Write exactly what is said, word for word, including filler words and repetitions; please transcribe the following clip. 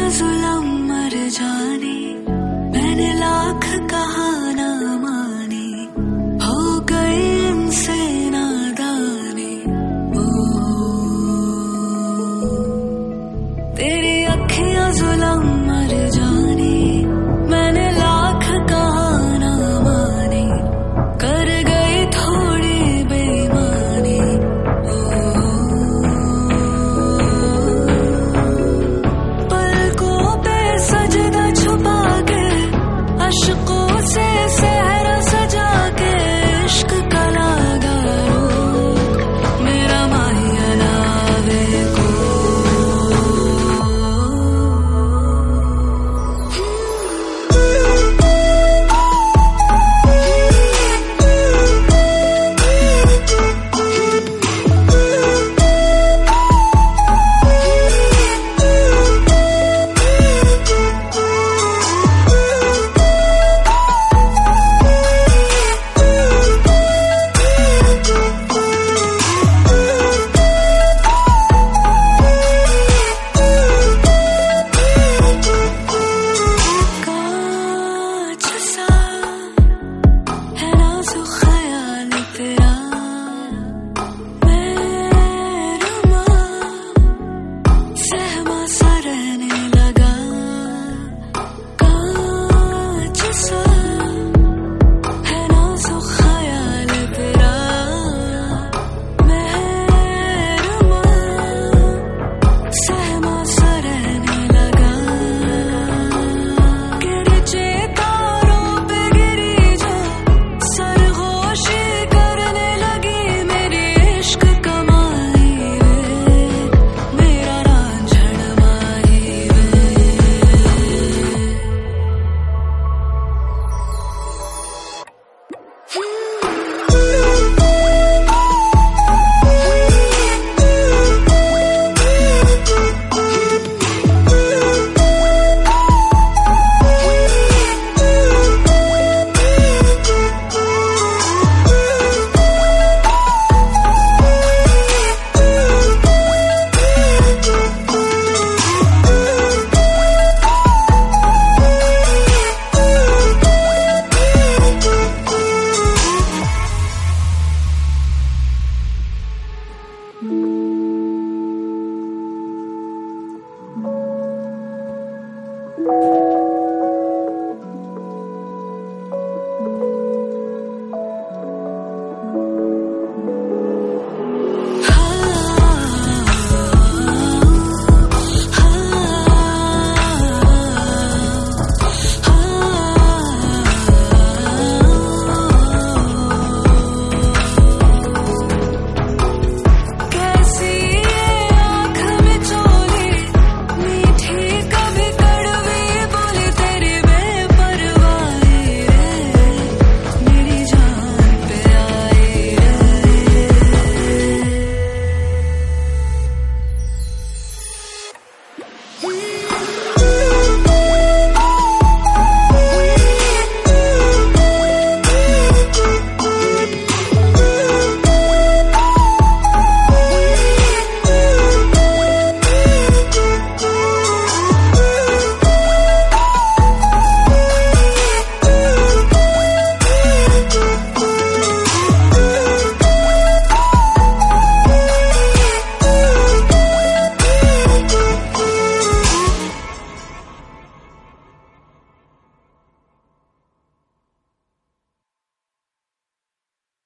जुल्म मर जाने, मैंने लाख कहा ना माने, हो गई इनसे नादानी। ओ तेरी अखियां जुल्म मर जाने, मैंने लाख कहा ना माने, कर गई थोड़ी बेईमानी। ओ पलकों पे सजदा छुपा के, अश्कों से सहरा सजा के, इश्क का लागा रोक, मेरा माहिया लावे को। You